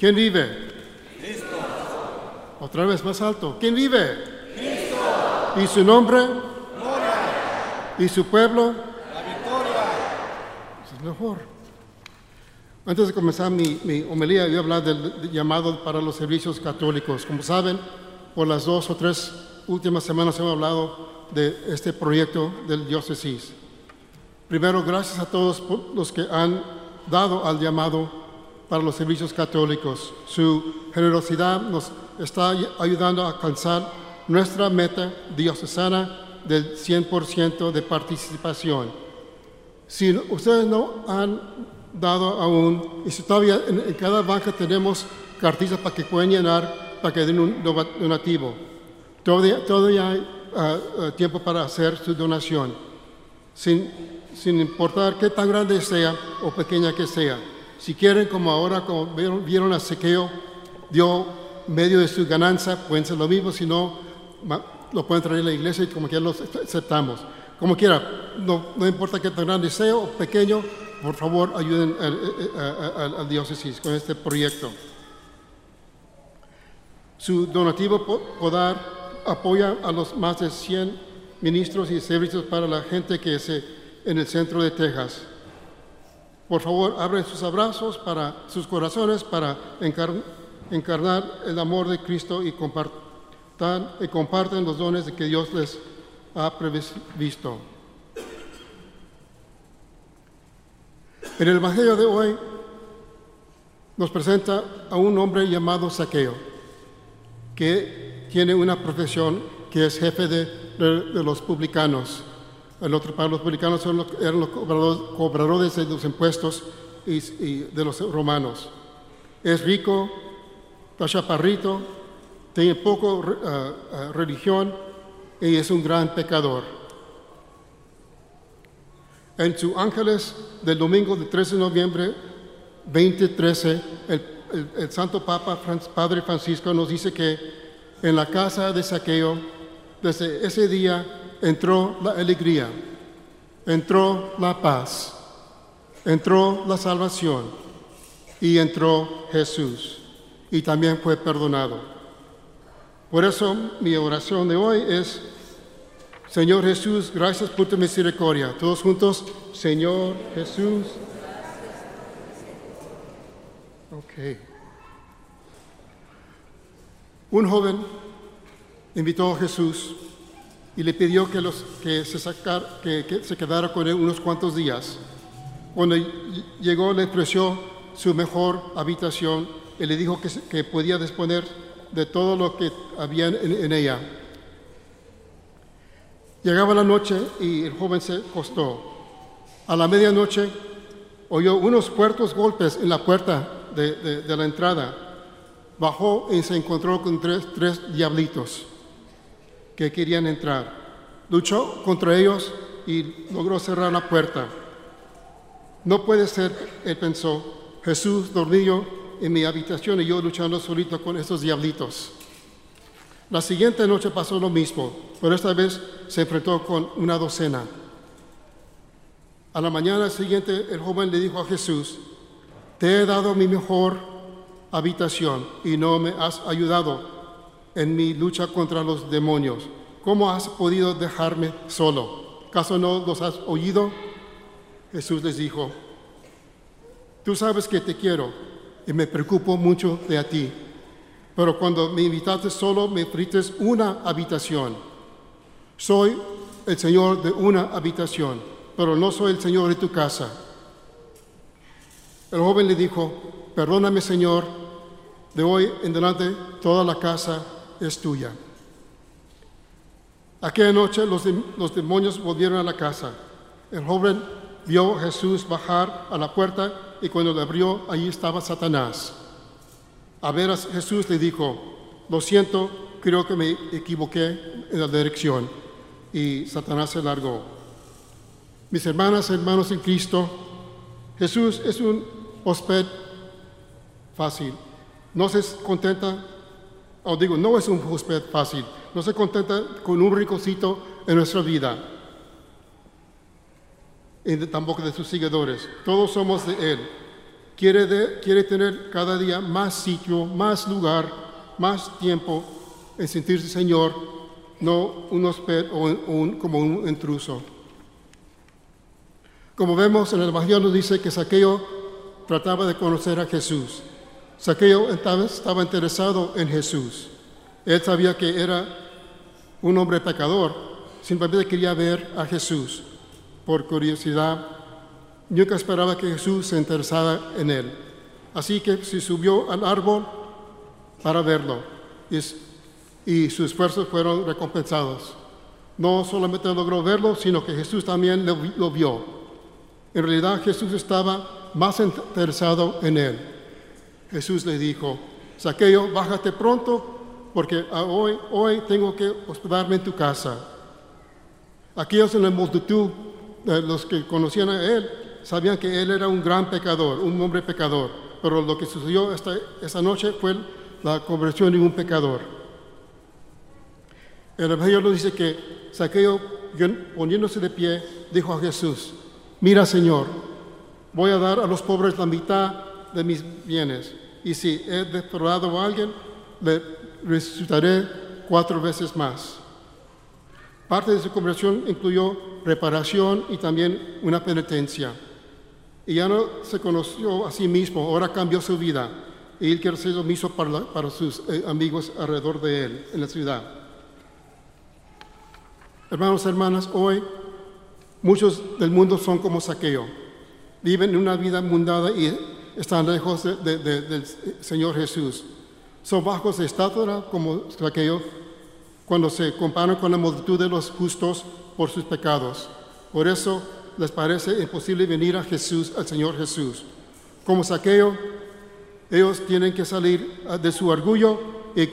¿Quién vive? Cristo. Otra vez más alto. ¿Quién vive? Cristo. ¿Y su nombre? Gloria. ¿Y su pueblo? La victoria. Eso es mejor. Antes de comenzar mi homilía, voy a hablar del llamado para los servicios católicos. Como saben, por las 2 o 3 últimas semanas hemos hablado de este proyecto del diócesis. Primero, gracias a todos los que han dado al llamado para los servicios católicos. Su generosidad nos está ayudando a alcanzar nuestra meta diocesana del 100% de participación. Si ustedes no han dado aún, y si todavía en cada banca tenemos cartillas para que puedan llenar, para que den un donativo. Todavía hay tiempo para hacer su donación, sin importar qué tan grande sea o pequeña que sea. Si quieren, como ahora, como vieron a Saqueo, dio medio de su ganancia, pueden ser lo mismo, si no, lo pueden traer a la iglesia y como quiera lo aceptamos. Como quiera, no importa qué tan grande sea o pequeño, por favor, ayuden al diócesis con este proyecto. Su donativo podar apoya a los más de 100 ministros y servicios para la gente que es en el centro de Texas. Por favor, abren sus abrazos para sus corazones para encarnar el amor de Cristo y comparten los dones que Dios les ha previsto. En el Evangelio de hoy nos presenta a un hombre llamado Saqueo, que tiene una profesión que es jefe de los publicanos. Para los publicanos eran los cobradores de los impuestos y de los romanos. Es rico, está chaparrito, tiene poco religión y es un gran pecador. En su Ángeles del domingo del 13 de noviembre 2013, el Santo Papa Padre Francisco nos dice que en la casa de Saqueo, desde ese día, entró la alegría, entró la paz, entró la salvación y entró Jesús. Y también fue perdonado. Por eso mi oración de hoy es: Señor Jesús, gracias por tu misericordia. Todos juntos, Señor Jesús. Ok. Un joven invitó a Jesús y le pidió que se quedara con él unos cuantos días. Cuando llegó, le ofreció su mejor habitación y le dijo que podía disponer de todo lo que había en ella. Llegaba la noche y el joven se acostó. A la medianoche oyó unos fuertes golpes en la puerta de la entrada. Bajó y se encontró con tres diablitos que querían entrar. Luchó contra ellos y logró cerrar la puerta. No puede ser, él pensó, Jesús dormido en mi habitación y yo luchando solito con esos diablitos. La siguiente noche pasó lo mismo, pero esta vez se enfrentó con una docena. A la mañana siguiente, el joven le dijo a Jesús: te he dado mi mejor habitación y no me has ayudado en mi lucha contra los demonios. ¿Cómo has podido dejarme solo? ¿Acaso no los has oído? Jesús les dijo: tú sabes que te quiero y me preocupo mucho de ti. Pero cuando me invitaste solo, me ofreciste una habitación. Soy el Señor de una habitación, pero no soy el Señor de tu casa. El joven le dijo: perdóname, Señor, de hoy en adelante toda la casa es tuya. Aquella noche los demonios volvieron a la casa. El joven vio a Jesús bajar a la puerta y cuando le abrió, allí estaba Satanás. A ver a Jesús le dijo: lo siento, creo que me equivoqué en la dirección. Y Satanás se largó. Mis hermanas y hermanos en Cristo, Jesús es un huésped fácil. No se contenta, no es un huésped fácil. No se contenta con un ricocito en nuestra vida. Y tampoco de sus seguidores. Todos somos de Él. quiere tener cada día más sitio, más lugar, más tiempo en sentirse Señor, no un huésped como un intruso. Como vemos en el Evangelio nos dice que Zaqueo trataba de conocer a Jesús. Zaqueo estaba interesado en Jesús. Él sabía que era un hombre pecador, simplemente quería ver a Jesús por curiosidad. Nunca esperaba que Jesús se interesara en él. Así que se subió al árbol para verlo y sus esfuerzos fueron recompensados. No solamente logró verlo, sino que Jesús también lo vio. En realidad Jesús estaba más interesado en él. Jesús le dijo: Zaqueo, bájate pronto, porque hoy tengo que hospedarme en tu casa. Aquellos en la multitud, los que conocían a él, sabían que él era un gran pecador, un hombre pecador. Pero lo que sucedió esa noche fue la conversión de un pecador. El Evangelio nos dice que Zaqueo, poniéndose de pie, dijo a Jesús: mira, Señor, voy a dar a los pobres la mitad de mis bienes. Y si he defraudado a alguien, le resucitaré 4 veces más. Parte de su conversión incluyó reparación y también una penitencia. Y ya no se conoció a sí mismo, ahora cambió su vida. Y él quiere hacer lo mismo para sus amigos alrededor de él, en la ciudad. Hermanos y hermanas, hoy muchos del mundo son como Zaqueo. Viven una vida mundana y están lejos del Señor Jesús. Son bajos de estatura como Zaqueo cuando se comparan con la multitud de los justos por sus pecados. Por eso les parece imposible venir a Jesús, al Señor Jesús. Como Zaqueo, ellos tienen que salir de su orgullo y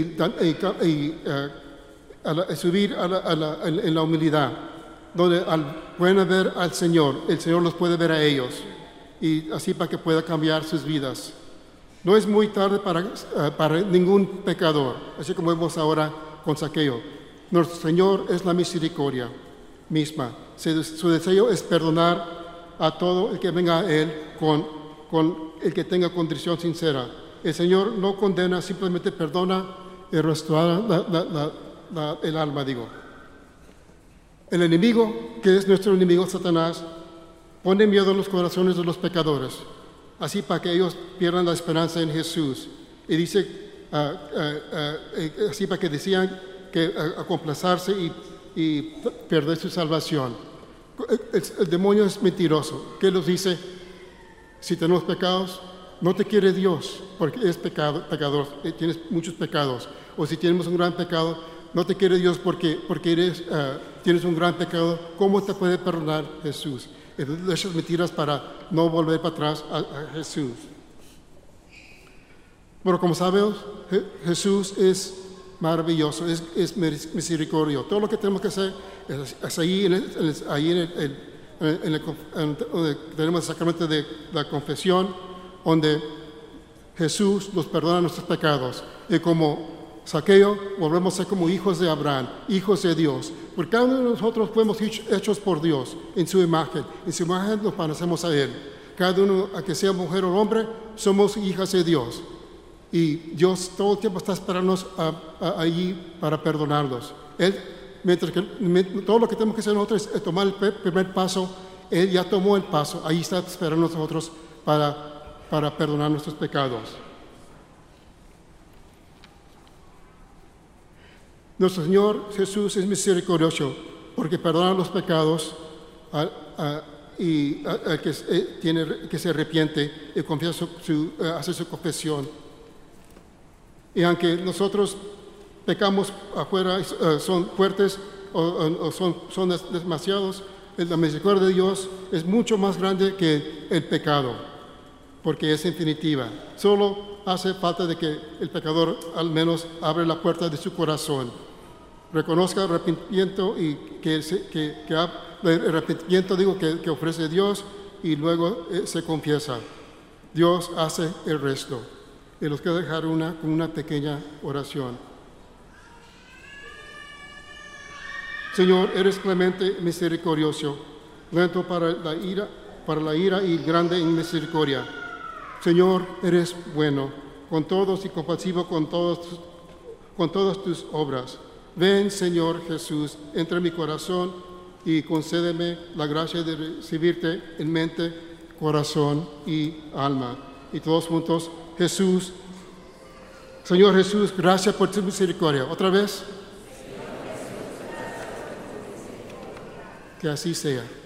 subir en la humildad, donde pueden ver al Señor, el Señor los puede ver a ellos, y así para que pueda cambiar sus vidas. No es muy tarde para ningún pecador, así como vemos ahora con Zaqueo. Nuestro Señor es la misericordia misma. Su deseo es perdonar a todo el que venga a Él con el que tenga contrición sincera. El Señor no condena, simplemente perdona y restaura el alma, digo. El enemigo, que es nuestro enemigo Satanás, pone miedo en los corazones de los pecadores, así para que ellos pierdan la esperanza en Jesús. Y dice, así para que decían que complazarse y perder su salvación. El demonio es mentiroso. ¿Qué nos dice? Si tenemos pecados, no te quiere Dios porque es pecador, tienes muchos pecados. O si tenemos un gran pecado, no te quiere Dios porque tienes un gran pecado. ¿Cómo te puede perdonar Jesús? Esas mentiras para no volver para atrás a Jesús. Bueno, como sabemos, Jesús es maravilloso, es misericordioso. Todo lo que tenemos que hacer es ahí donde tenemos el sacramento de la confesión, donde Jesús nos perdona nuestros pecados. Y como Zaqueo, volvemos a ser como hijos de Abraham, hijos de Dios. Porque cada uno de nosotros fuimos hechos por Dios, en su imagen. En su imagen nos parecemos a Él. Cada uno, a que sea mujer o hombre, somos hijas de Dios. Y Dios todo el tiempo está esperándonos allí para perdonarnos. Él, mientras que todo lo que tenemos que hacer nosotros es tomar el primer paso, Él ya tomó el paso. Ahí está esperando nosotros para perdonar nuestros pecados. Nuestro Señor Jesús es misericordioso porque perdona los pecados y al que se arrepiente y confiesa hace su confesión. Y aunque nosotros pecamos afuera, son fuertes o son demasiados, la misericordia de Dios es mucho más grande que el pecado, porque es infinitiva. Solo hace falta de que el pecador al menos abra la puerta de su corazón, reconozca el arrepentimiento y el arrepentimiento que ofrece Dios y luego se confiesa. Dios hace el resto. Y los quiero dejar con una pequeña oración. Señor, eres clemente, misericordioso, lento para la ira y grande en misericordia. Señor, eres bueno con todos y compasivo con todas tus obras. Ven, Señor Jesús, entra en mi corazón y concédeme la gracia de recibirte en mente, corazón y alma. Y todos juntos, Jesús, Señor Jesús, gracias por tu misericordia. Otra vez. Que así sea.